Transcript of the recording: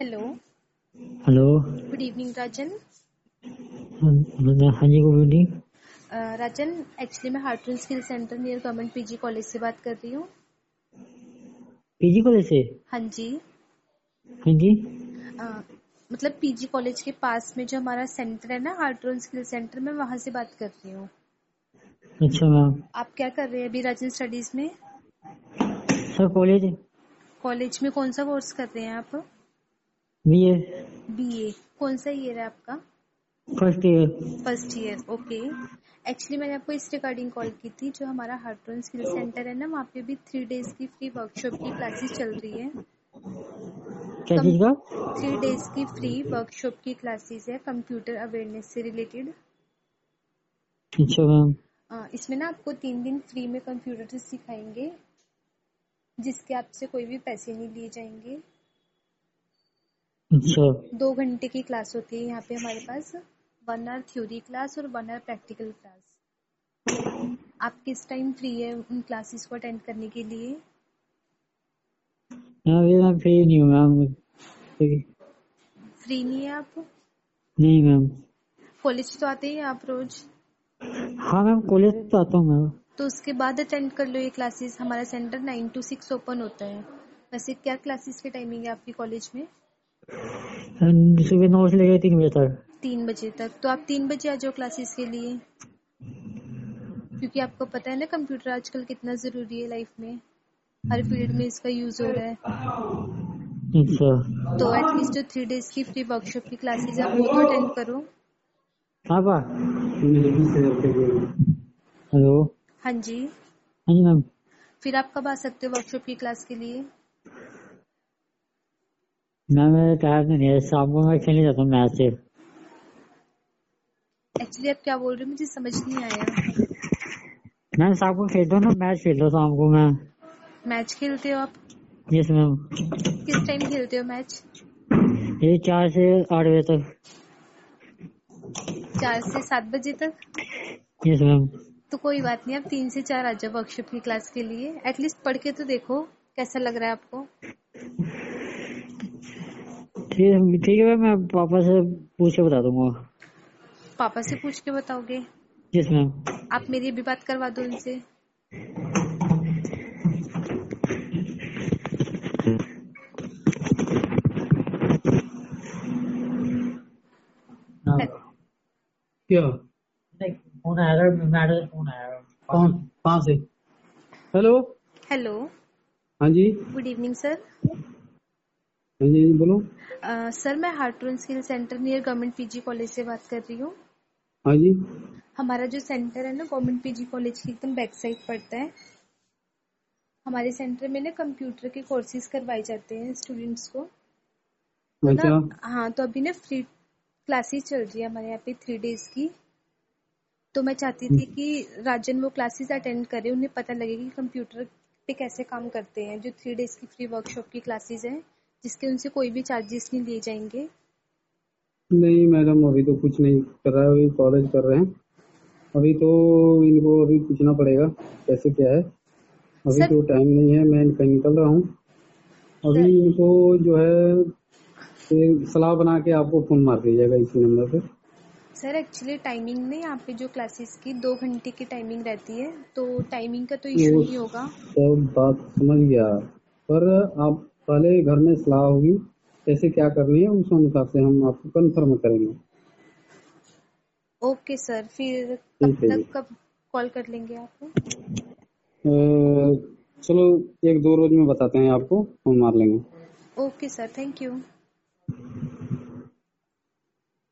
Hello, hello. Good evening Rajan. हाँ जी, good evening. Rajan, actually मैं Hartron skill centre near government PG college से बात कर रही हूँ। पीजी कॉलेज से? हाँ जी। हाँ जी। मतलब पीजी कॉलेज के पास में जो हमारा सेंटर है ना, हार्टरन स्किल सेंटर, मैं वहाँ से बात कर रही हूँ। अच्छा मैम। आप क्या कर रहे हैं अभी राजन स्टडीज में? सर कॉलेज कॉलेज में कौन सा कोर्स कर रहे हैं आप? BA BA. कौन सा ईयर है आपका? First year. First year, okay. Actually मैंने आपको इस रिगार्डिंग कॉल की थी, जो हमारा हार्टरन स्किल सेंटर है ना, वहाँ पे भी 3 डेज की फ्री वर्कशॉप की क्लासेस चल रही है। क्या चीज का? 3 डेज की फ्री वर्कशॉप की क्लासेस है कंप्यूटर अवेयरनेस से रिलेटेड। अच्छा मैम। इसमें ना आपको 3 दिन फ्री में कंप्यूटर सिखाएंगे, जिसके आपसे कोई भी पैसे नहीं लिए जाएंगे। अच्छा 2 घंटे की क्लास होती है यहाँ पे हमारे पास। 1 आवर थ्योरी क्लास और 1 आवर प्रैक्टिकल क्लास। आप किस टाइम फ्री है उन क्लासेस को अटेंड करने के लिए? अभी मैं फ्री नहीं हूँ मैम। ठीक। फ्री नहीं है आप? नहीं मैम। कॉलेज तो आते ही हैं आप रोज, हाँ मैम, कॉलेज तो आता हूँ मैम। तो उसके बाद अटेंड कर लो ये क्लासेस। हमारा सेंटर 9 to 6 ओपन होता है। वैसे क्या क्लासेस की टाइमिंग है आपकी कॉलेज में? सुबह 9 से लेकर 3 बजे तक। 3 बजे तक? तो आप 3 बजे आ जाओ क्लासेस के लिए, क्योंकि आपको पता है ना कंप्यूटर आजकल कितना ज़रूरी है लाइफ में। हर फील्ड में इसका यूज़ हो रहा है। अच्छा। तो एटलीस्ट जो 3 डेज की फ्री वर्कशॉप की क्लासेस है, आप वो तो अटेंड करो। हाँ बा। हेलो। हाँ जी। हाँ जी मैम। फिर आप कब आ सकते हो वर्कशॉप की क्लास के लिए? मैम मेरा टाइम नहीं है, शाम को मैं खेलने जाता हूँ मैच से। एक्चुअली आप क्या बोल रहे हो, मुझे समझ नहीं आया। मैम शाम को खेलता हूँ ना, मैच खेलता हूँ शाम को मैं। मैच खेलते हो आप? Yes ma'am. किस टाइम खेलते हो मैच? ये 4 से 8 बजे तक। 4 से 7 बजे तक? Yes ma'am. तो कोई बात नहीं, आप 3 से 4 आ जाओ वर्कशॉप की क्लास के लिए। एटलीस्ट पढ़ के तो देखो कैसा लग रहा है आपको। ठीक है मैं पापा से पूछ के बता दूंगा। पापा से पूछ के बताओगे? Yes ma'am. आप मेरी भी बात करवा दो उनसे। क्या? नहीं, फोन आया था, मैडम से फोन आया था। कौन? कहाँ से? हेलो। हेलो, हाँ जी। Good evening sir. हाँ जी बोलो। सर मैं Hartron skill centre near government PG college से बात कर रही हूँ। हाँ जी। हमारा जो सेंटर है ना, गवर्नमेंट पीजी कॉलेज की एकदम बैक साइड पड़ता है। हमारे सेंटर में ना कंप्यूटर के कोर्सेज करवाए जाते हैं स्टूडेंट्स को। तो ना, अच्छा। हाँ, तो अभी ना फ्री क्लासेस चल रही है हमारे यहाँ पे 3 डेज की। तो मैं चाहती थी कि राजन वो क्लासेस अटेंड करे, उन्हें पता लगे कि कंप्यूटर पे कैसे काम करते हैं। जो 3 डेज की फ्री वर्कशॉप की क्लासेस हैं, जिसके उनसे कोई भी चार्जेस नहीं लिए जाएंगे। नहीं मैडम, अभी तो कुछ नहीं कर रहा है, अभी कॉलेज कर रहे हैं। अभी तो इनको अभी पूछना पड़ेगा कैसे क्या है। अभी सर तो टाइम नहीं है, मैं कहीं निकल रहा हूँ। अभी सर इनको जो है सलाह बना के आपको फोन मार दीजिएगा इसी नंबर पे। सर एक्चुअली टाइमिंग नहीं, यहाँ पे जो क्लासेस की 2 घंटे की टाइमिंग रहती है, तो टाइमिंग का तो इशू वो नहीं होगा। सब बात समझ गया, पर आप पहले घर में सलाह होगी कैसे क्या करनी है, उस अनुसार से हम आपको कंफर्म करेंगे। ओके सर, फिर ठीक है जी। कब कॉल कर लेंगे आप? चलो 1-2 रोज में बताते हैं, आपको फोन मार लेंगे। Okay sir, thank you.